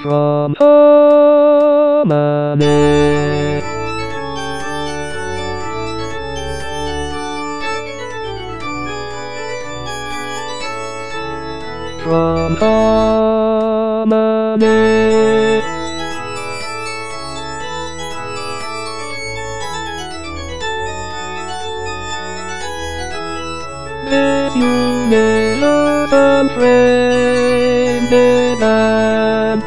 from harmony. From harmony. This universe unframed in man.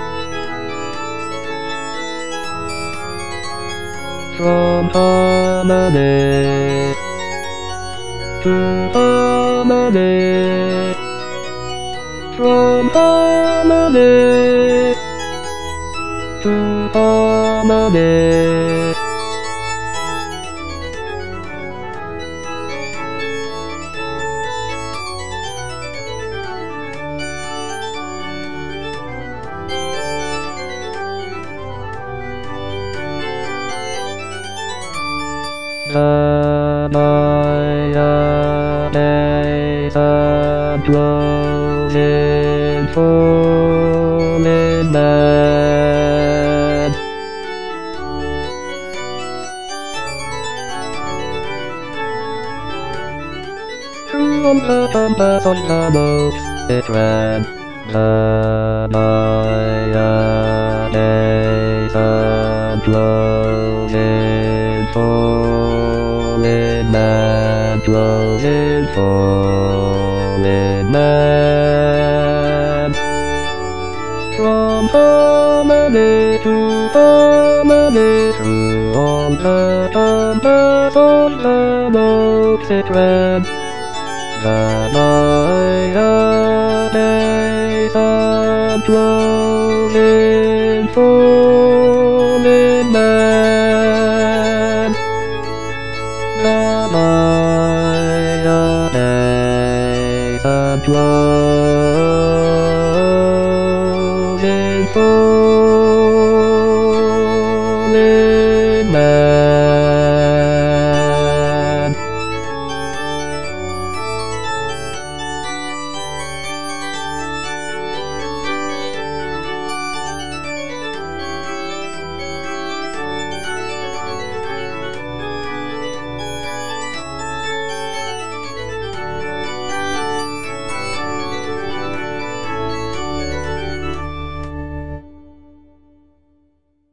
From harmony to harmony. From harmony to harmony. The Maya days and dwells in full in man. Through the compass on the moats it ran. The Maya days and dwells in full in man, dwells in full in man. From harmony to harmony, through all the compass on the moats it ran. The Maya days and dwells in full in man. The Maya days and dwells